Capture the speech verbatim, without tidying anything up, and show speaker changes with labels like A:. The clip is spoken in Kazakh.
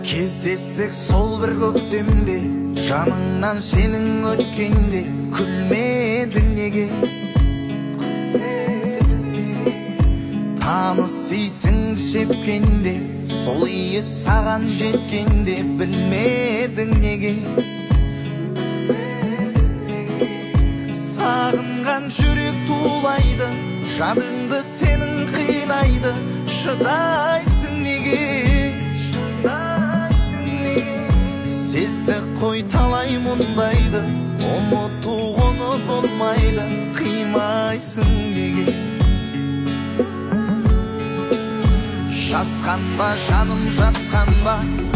A: Кездестік сол бір көктемде, жаныңнан сенің өткенде, күлмедің неге? Танысыйсың сепкенде, сол иі саған жеткенде, білмедің неге? Сағынған жүрек тулайды, жадыңды сенің қинайды, шыдайсың неге? Сезді қой талай мұндайды, ұмытуғыны болмайды, қимайсың неге? Жасқанба жаным, жасқанба,